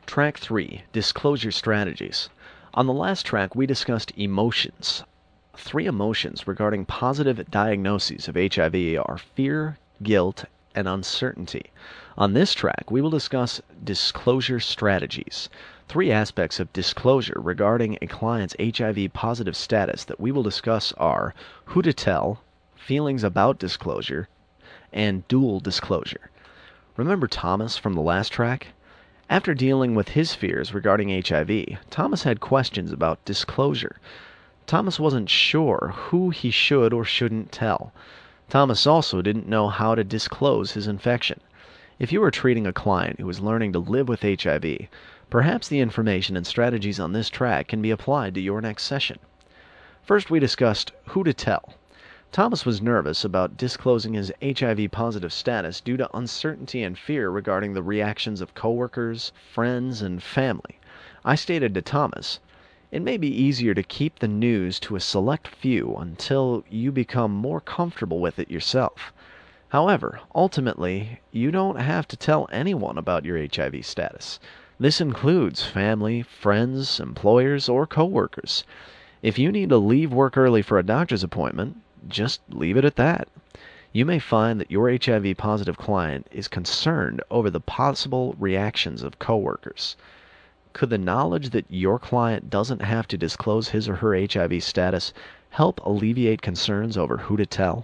Track 3, Disclosure Strategies. On the last track, we discussed emotions. Three emotions regarding positive diagnoses of HIV are fear, guilt, and uncertainty. On this track, we will discuss disclosure strategies. Three aspects of disclosure regarding a client's HIV positive status that we will discuss are who to tell, feelings about disclosure, and dual disclosure. Remember Thomas from the last track? After dealing with his fears regarding HIV, Thomas had questions about disclosure. Thomas wasn't sure who he should or shouldn't tell. Thomas also didn't know how to disclose his infection. If you are treating a client who is learning to live with HIV, perhaps the information and strategies on this track can be applied to your next session. First, we discussed who to tell. Thomas was nervous about disclosing his HIV-positive status due to uncertainty and fear regarding the reactions of coworkers, friends, and family. I stated to Thomas, "It may be easier to keep the news to a select few until you become more comfortable with it yourself. However, ultimately, you don't have to tell anyone about your HIV status. This includes family, friends, employers, or coworkers. If you need to leave work early for a doctor's appointment, just leave it at that. You may find that your HIV-positive client is concerned over the possible reactions of coworkers. Could the knowledge that your client doesn't have to disclose his or her HIV status help alleviate concerns over who to tell?"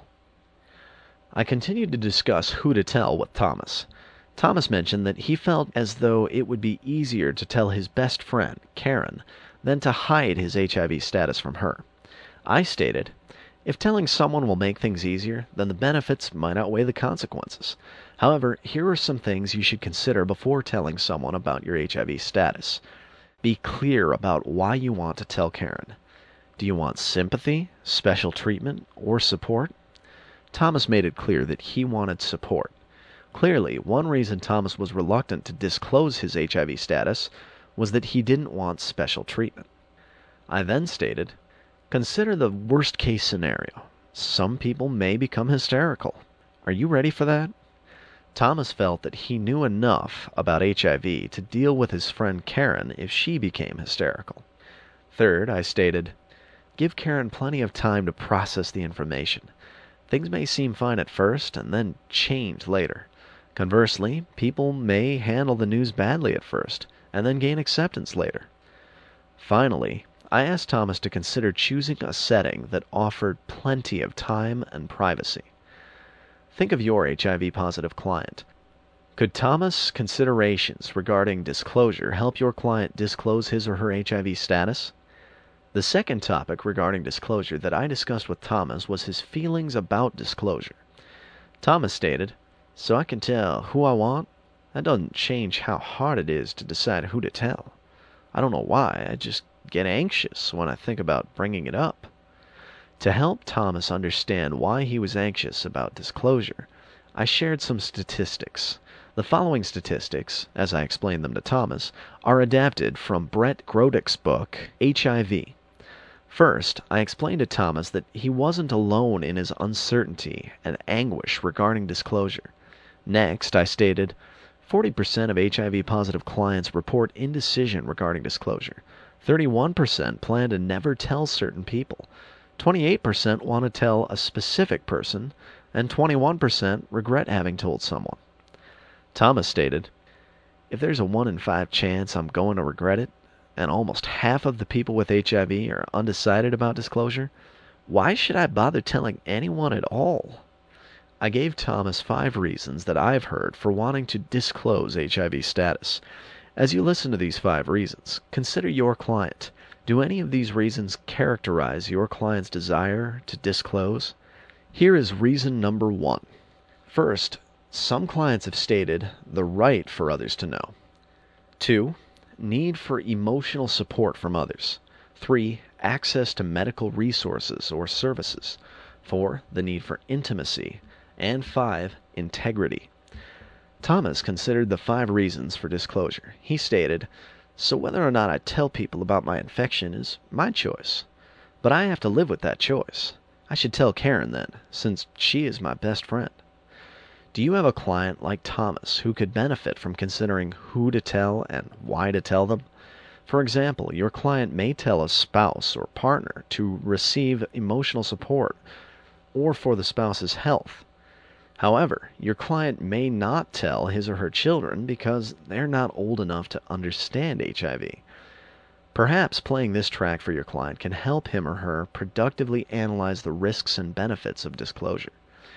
I continued to discuss who to tell with Thomas. Thomas mentioned that he felt as though it would be easier to tell his best friend, Karen, than to hide his HIV status from her. I stated, "If telling someone will make things easier, then the benefits might outweigh the consequences. However, here are some things you should consider before telling someone about your HIV status. Be clear about why you want to tell Karen. Do you want sympathy, special treatment, or support?" Thomas made it clear that he wanted support. Clearly, one reason Thomas was reluctant to disclose his HIV status was that he didn't want special treatment. I then stated, "Consider the worst-case scenario. Some people may become hysterical. Are you ready for that?" Thomas felt that he knew enough about HIV to deal with his friend Karen if she became hysterical. Third, I stated, "Give Karen plenty of time to process the information. Things may seem fine at first and then change later. Conversely, people may handle the news badly at first and then gain acceptance later." Finally, I asked Thomas to consider choosing a setting that offered plenty of time and privacy. Think of your HIV-positive client. Could Thomas' considerations regarding disclosure help your client disclose his or her HIV status? The second topic regarding disclosure that I discussed with Thomas was his feelings about disclosure. Thomas stated, "So I can tell who I want? That doesn't change how hard it is to decide who to tell. I don't know why, I just get anxious when I think about bringing it up." To help Thomas understand why he was anxious about disclosure, I shared some statistics. The following statistics, as I explained them to Thomas, are adapted from Brett Grodick's book, HIV. First, I explained to Thomas that he wasn't alone in his uncertainty and anguish regarding disclosure. Next, I stated, 40% of HIV-positive clients report indecision regarding disclosure. 31% plan to never tell certain people. 28% want to tell a specific person, and 21% regret having told someone. Thomas stated, "If there's a 1 in 5 chance I'm going to regret it, and almost half of the people with HIV are undecided about disclosure, why should I bother telling anyone at all?" I gave Thomas 5 reasons that I've heard for wanting to disclose HIV status. As you listen to these 5 reasons, consider your client. Do any of these reasons characterize your client's desire to disclose? Here is reason number 1. First, some clients have stated the right for others to know. 2. Need for emotional support from others. 3. Access to medical resources or services. 4. The need for intimacy. And 5. Integrity. Thomas considered the 5 reasons for disclosure. He stated, "So whether or not I tell people about my infection is my choice. But I have to live with that choice. I should tell Karen then, since she is my best friend." Do you have a client like Thomas who could benefit from considering who to tell and why to tell them? For example, your client may tell a spouse or partner to receive emotional support or for the spouse's health. However, your client may not tell his or her children because they're not old enough to understand HIV. Perhaps playing this track for your client can help him or her productively analyze the risks and benefits of disclosure.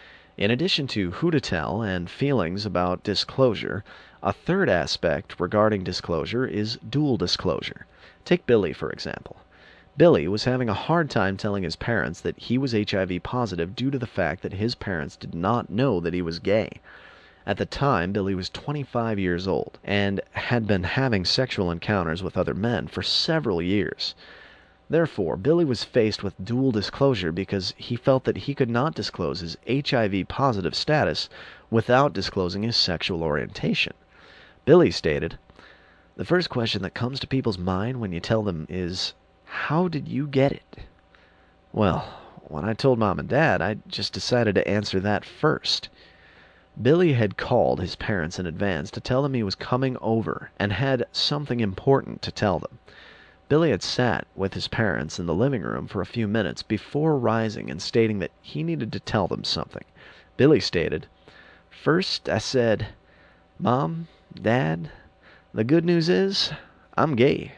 In addition to who to tell and feelings about disclosure, a third aspect regarding disclosure is dual disclosure. Take Billy, for example. Billy was having a hard time telling his parents that he was HIV positive due to the fact that his parents did not know that he was gay. At the time, Billy was 25 years old and had been having sexual encounters with other men for several years. Therefore, Billy was faced with dual disclosure because he felt that he could not disclose his HIV positive status without disclosing his sexual orientation. Billy stated, "The first question that comes to people's mind when you tell them is, 'How did you get it?' Well, when I told Mom and Dad, I just decided to answer that first." Billy had called his parents in advance to tell them he was coming over and had something important to tell them. Billy had sat with his parents in the living room for a few minutes before rising and stating that he needed to tell them something. Billy stated, "First I said, 'Mom, Dad, the good news is, I'm gay.'"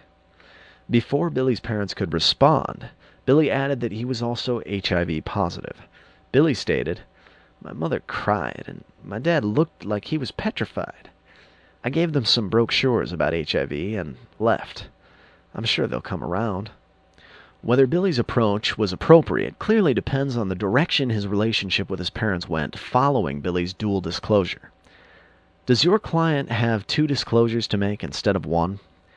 Before Billy's parents could respond, Billy added that he was also HIV positive. Billy stated, "My mother cried, and my dad looked like he was petrified. I gave them some brochures about HIV and left. I'm sure they'll come around." Whether Billy's approach was appropriate clearly depends on the direction his relationship with his parents went following Billy's dual disclosure. Does your client have two disclosures to make instead of one?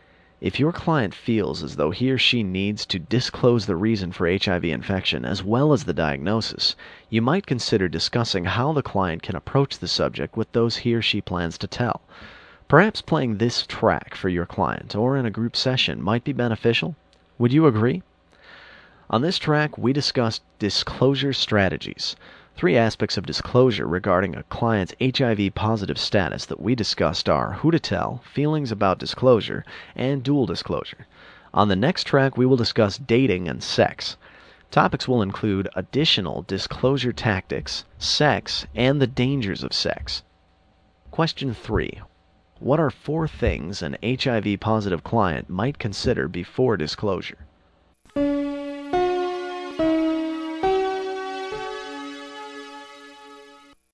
If your client feels as though he or she needs to disclose the reason for HIV infection as well as the diagnosis, you might consider discussing how the client can approach the subject with those he or she plans to tell. Perhaps playing this track for your client or in a group session might be beneficial. Would you agree? On this track, we discussed disclosure strategies. 3 aspects of disclosure regarding a client's HIV positive status that we discussed are who to tell, feelings about disclosure, and dual disclosure. On the next track, we will discuss dating and sex. Topics will include additional disclosure tactics, sex, and the dangers of sex. Question 3. What are 4 things an HIV positive client might consider before disclosure?